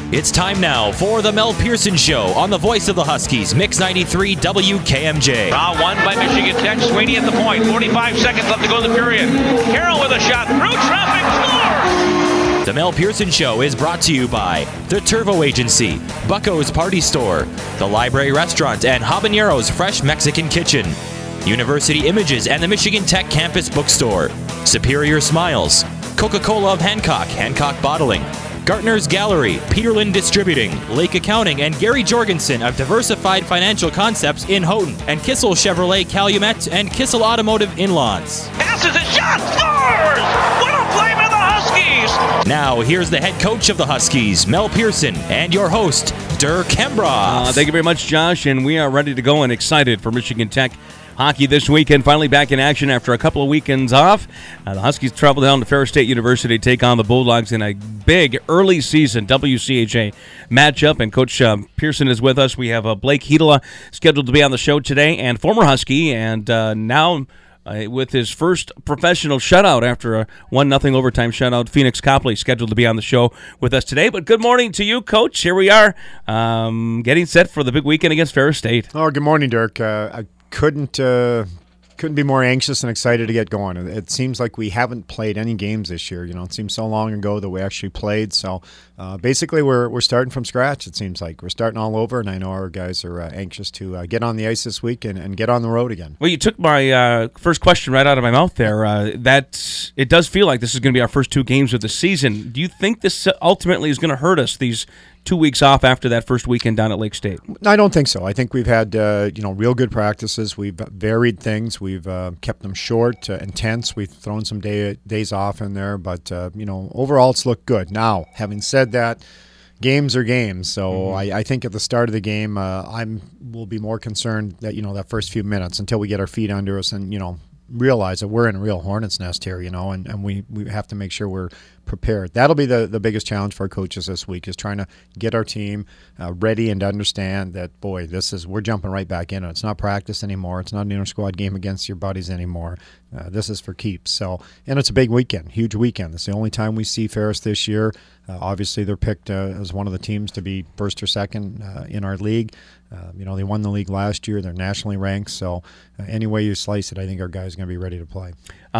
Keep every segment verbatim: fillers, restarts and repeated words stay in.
It's time now for the Mel Pearson Show on the voice of the Huskies, Mix ninety-three W K M J. Draw one by Michigan Tech. Sweeney at the point. forty-five seconds left to go in the period. Carroll with a shot. Through traffic. Scores! The Mel Pearson Show is brought to you by the Turvo Agency, Bucko's Party Store, the Library Restaurant, and Habanero's Fresh Mexican Kitchen, University Images and the Michigan Tech Campus Bookstore, Superior Smiles, Coca-Cola of Hancock, Hancock Bottling, Gartner's Gallery, Peterlin Distributing, Lake Accounting, and Gary Jorgensen of Diversified Financial Concepts in Houghton, and Kissel Chevrolet Calumet and Kissel Automotive in Lawrence. Passes a shot. Scores! What a play by the Huskies! Now, here's the head coach of the Huskies, Mel Pearson, and your host, Dirk Hembroff. Uh, thank you very much, Josh, and we are ready to go and excited for Michigan Tech hockey this weekend, finally back in action after a couple of weekends off. Uh, the Huskies travel down to Ferris State University to take on the Bulldogs in a big early season W C H A matchup. And Coach uh, Pearson is with us. We have uh, Blake Hedela scheduled to be on the show today, and former Husky, and uh, now uh, with his first professional shutout after a one nothing overtime shutout, Phoenix Copley scheduled to be on the show with us today. But good morning to you, Coach. Here we are um, getting set for the big weekend against Ferris State. Oh, good morning, Dirk. Uh, I Couldn't uh, couldn't be more anxious and excited to get going. It seems like we haven't played any games this year. You know, it seems so long ago that we actually played. So uh, basically, we're we're starting from scratch. It seems like we're starting all over, and I know our guys are uh, anxious to uh, get on the ice this week and, and get on the road again. Well, you took my uh, first question right out of my mouth there. Uh, that it does feel like this is going to be our first two games of the season. Do you think this ultimately is going to hurt us? These two weeks off after that first weekend down at Lake State? I don't think so. I think we've had uh, you know real good practices. We've varied things. We've uh, kept them short, uh, intense. We've thrown some day, days off in there, but uh, you know overall it's looked good. Now, having said that, games are games. So mm-hmm. I, I think at the start of the game, uh, I'm will be more concerned that you know that first few minutes until we get our feet under us and you know realize that we're in a real hornet's nest here. You know, and, and we we have to make sure we're prepared. That'll be the, the biggest challenge for our coaches this week is trying to get our team uh, ready and to understand that, boy, this is we're jumping right back in. It's not practice anymore. It's not an inter-squad game against your buddies anymore. Uh, this is for keeps. So, and it's a big weekend, huge weekend. It's the only time we see Ferris this year. Uh, obviously, they're picked uh, as one of the teams to be first or second uh, in our league. Uh, you know, they won the league last year. They're nationally ranked. So, uh, any way you slice it, I think our guys are going to be ready to play.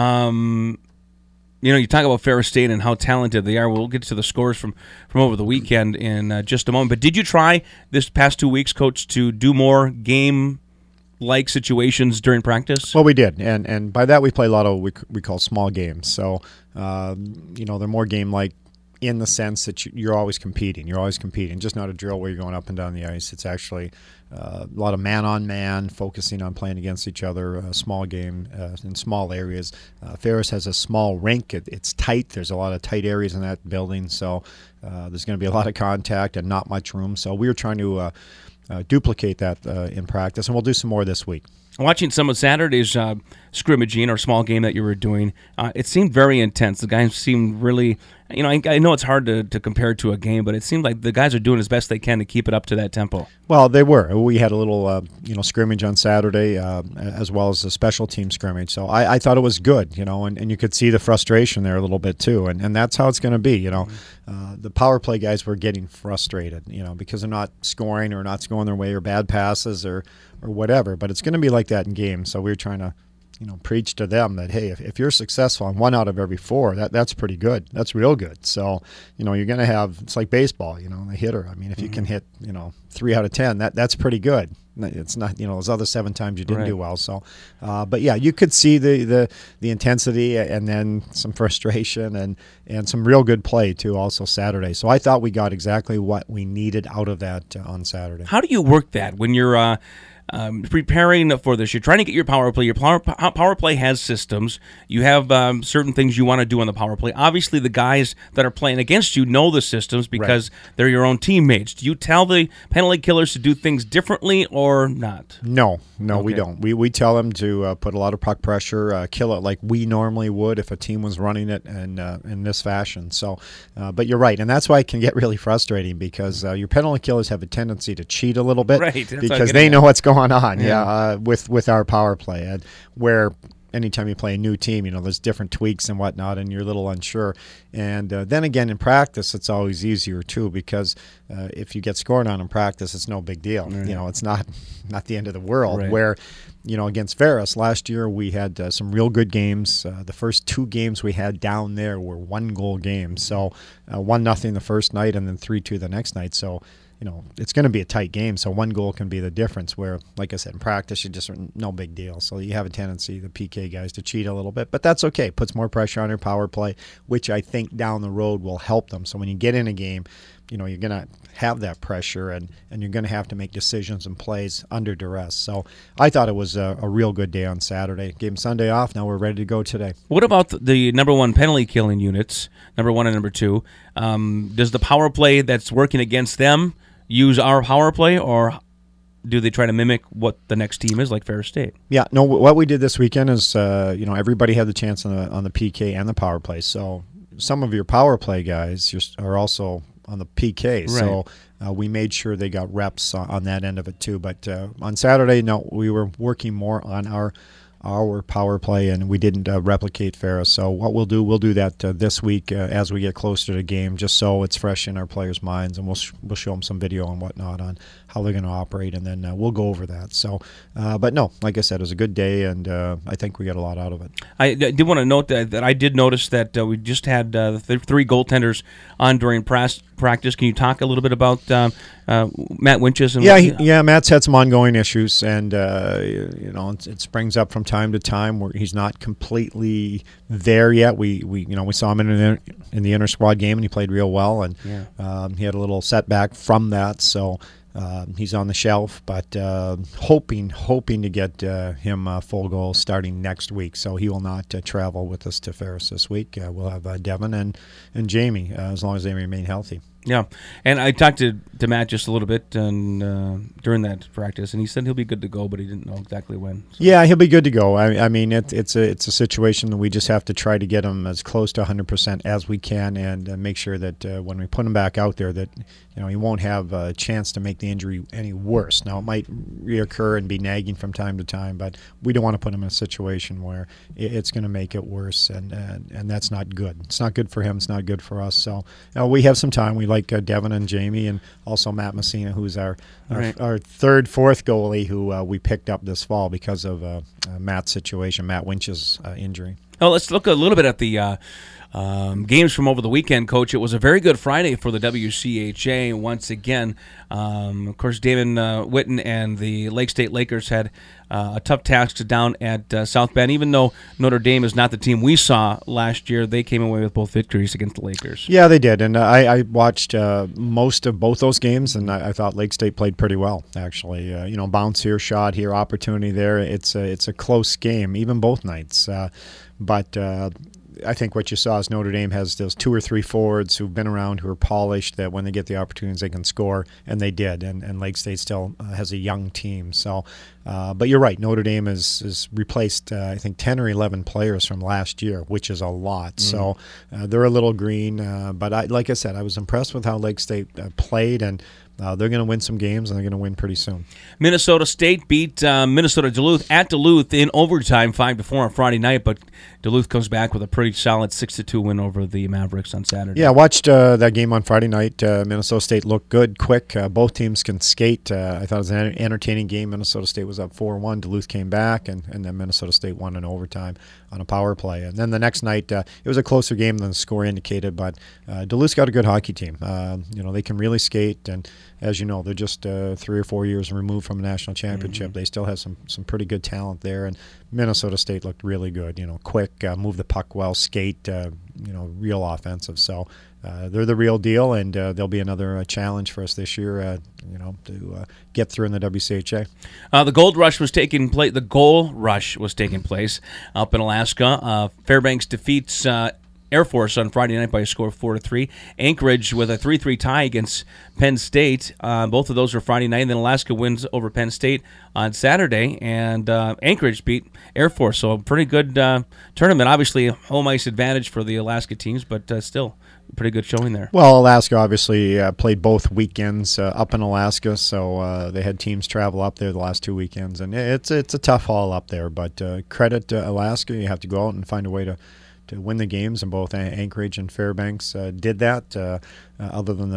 Um. You know, you talk about Ferris State and how talented they are. We'll get to the scores from, from over the weekend in uh, just a moment. But did you try this past two weeks, Coach, to do more game-like situations during practice? Well, we did. And and by that, we play a lot of what we, we call small games. So, uh, you know, they're more game-like in the sense that you're always competing. You're always competing, just not a drill where you're going up and down the ice. It's actually uh, a lot of man-on-man, focusing on playing against each other, a small game uh, in small areas. Uh, Ferris has a small rink. It, it's tight. There's a lot of tight areas in that building, so uh, there's going to be a lot of contact and not much room. So we were trying to uh, uh, duplicate that uh, in practice, and we'll do some more this week. Watching some of Saturday's uh, scrimmaging or small game that you were doing, uh, it seemed very intense. The guys seemed really, you know, I, I know it's hard to, to compare to a game, but it seemed like the guys are doing as best they can to keep it up to that tempo. Well, they were. We had a little, uh, you know, scrimmage on Saturday uh, as well as a special team scrimmage. So I, I thought it was good, you know, and, and you could see the frustration there a little bit too. And, and that's how it's going to be, you know. Uh, the power play guys were getting frustrated, you know, because they're not scoring or not scoring their way or bad passes or, or whatever. But it's going to be like that in games. So we were trying to, you know, preach to them that, hey, if, if you're successful on one out of every four, that that's pretty good. That's real good. So, you know, you're going to have, it's like baseball, you know, the hitter. I mean, if you mm-hmm. can hit, you know, three out of ten, that that's pretty good. It's not, you know, those other seven times you didn't right. do well. So, uh, but yeah, you could see the, the, the intensity and then some frustration and, and some real good play too also Saturday. So I thought we got exactly what we needed out of that uh, on Saturday. How do you work that when you're uh, um, preparing for this? You're trying to get your power play. Your power, power play has systems. You have um, certain things you want to do on the power play. Obviously, the guys that are playing against you know the systems because right. they're your own teammates. Do you tell the penalty killers to do things differently or not? No, no, okay. we don't. We we tell them to uh, put a lot of puck pressure, uh, kill it like we normally would if a team was running it in, uh, in this fashion. So, uh, but you're right, and that's why it can get really frustrating because uh, your penalty killers have a tendency to cheat a little bit right, because they know at. what's going on. Yeah, yeah uh, with with our power play, and where anytime you play a new team, you know, there's different tweaks and whatnot, and you're a little unsure. And uh, then again, in practice, it's always easier too, because uh, if you get scored on in practice, it's no big deal. Right. You know, it's not not the end of the world. Right. Where, you know, against Ferris last year, we had uh, some real good games. Uh, the first two games we had down there were one goal games. So uh, one nothing the first night, and then three two the next night. So, you know, it's going to be a tight game, so one goal can be the difference, where, like I said, in practice, you just no big deal. So you have a tendency, the P K guys, to cheat a little bit, but that's okay. It puts more pressure on your power play, which I think down the road will help them. So when you get in a game, you know, you're going to have that pressure, and, and you're going to have to make decisions and plays under duress. So I thought it was a, a real good day on Saturday. Gave them Sunday off. Now we're ready to go today. What about the number one penalty killing units, number one and number two? Um, does the power play that's working against them use our power play, or do they try to mimic what the next team is, like Ferris State? Yeah, no. What we did this weekend is, uh, you know, everybody had the chance on the on the P K and the power play. So some of your power play guys are also on the P K. Right. So uh, we made sure they got reps on, on that end of it too. But uh, on Saturday, no, we were working more on our our power play, and we didn't uh, replicate Ferris. So what we'll do, we'll do that uh, this week uh, as we get closer to the game, just so it's fresh in our players' minds, and we'll sh- we'll show them some video and whatnot on how they're going to operate, and then uh, we'll go over that. So, uh, but no, like I said, it was a good day, and uh, I think we got a lot out of it. I did want to note that, that I did notice that uh, we just had uh, th- three goaltenders on during pras- practice. Can you talk a little bit about um, uh, Matt Winches? And yeah, what, he, yeah, Matt's had some ongoing issues, and uh, you know, it, it springs up from time to time where he's not completely there yet. We, we you know, we saw him in the in the inter squad game, and he played real well, and yeah. um, he had a little setback from that, so. Uh, he's on the shelf, but uh, hoping hoping to get uh, him uh, full goal starting next week. So he will not uh, travel with us to Ferris this week. Uh, we'll have uh, Devin and and Jamie uh, as long as they remain healthy. Yeah, and I talked to, to Matt just a little bit and uh, during that practice, and he said he'll be good to go, but he didn't know exactly when. So. Yeah, he'll be good to go. I, I mean, it, it's a it's a situation that we just have to try to get him as close to one hundred percent as we can, and uh, make sure that uh, when we put him back out there, that you know he won't have a chance to make the injury any worse. Now, it might reoccur and be nagging from time to time, but we don't want to put him in a situation where it's going to make it worse, and, and and that's not good. It's not good for him. It's not good for us. So uh, we have some time. We like Like uh, Devin and Jamie, and also Matt Messina, who's our our, right. our third, fourth goalie, who uh, we picked up this fall because of uh, uh, Matt's situation, Matt Winch's uh, injury. Oh, let's look a little bit at the uh, um, games from over the weekend, Coach. It was a very good Friday for the W C H A once again. Um, of course, Damon uh, Witten and the Lake State Lakers had uh, a tough task down at uh, South Bend. Even though Notre Dame is not the team we saw last year, they came away with both victories against the Lakers. Yeah, they did. And uh, I, I watched uh, most of both those games, and I, I thought Lake State played pretty well, actually. Uh, you know, bounce here, shot here, opportunity there. It's a, it's a close game, even both nights. Uh, but uh, I think what you saw is Notre Dame has those two or three forwards who've been around, who are polished, that when they get the opportunities they can score, and they did. And, and Lake State still uh, has a young team. So, uh, but you're right, Notre Dame has, has replaced, uh, I think, ten or eleven players from last year, which is a lot. Mm. So uh, they're a little green. Uh, but I, like I said, I was impressed with how Lake State uh, played, and Uh, they're going to win some games, and they're going to win pretty soon. Minnesota State beat uh, Minnesota Duluth at Duluth in overtime, five to four on Friday night. But Duluth comes back with a pretty solid six to two win over the Mavericks on Saturday. Yeah, I watched uh, that game on Friday night. Uh, Minnesota State looked good, quick. Uh, both teams can skate. Uh, I thought it was an entertaining game. Minnesota State was up four one. Duluth came back, and, and then Minnesota State won in overtime on a power play. And then the next night, uh, it was a closer game than the score indicated. But uh, Duluth's got a good hockey team. Uh, you know, they can really skate, and as you know, they're just uh, three or four years removed from a national championship. Mm-hmm. They still have some some pretty good talent there, and Minnesota State looked really good. You know, quick, uh, move the puck well, skate. Uh, you know, real offensive. So uh, they're the real deal, and uh, there'll be another uh, challenge for us this year. Uh, you know, to uh, get through in the W C H A. Uh, the Gold Rush was taking place. The Goal Rush was taking place up in Alaska. Uh, Fairbanks defeats Uh, Air Force on Friday night by a score of four to three. Anchorage with a three three tie against Penn State. Uh, both of those were Friday night. And then Alaska wins over Penn State on Saturday. And uh, Anchorage beat Air Force. So a pretty good uh, tournament. Obviously, a home ice advantage for the Alaska teams, but uh, still pretty good showing there. Well, Alaska obviously uh, played both weekends uh, up in Alaska, so uh, they had teams travel up there the last two weekends, and it's it's a tough haul up there. But uh, credit to Alaska, you have to go out and find a way to, to win the games, and both Anchorage and Fairbanks uh, did that. Uh, uh, other than the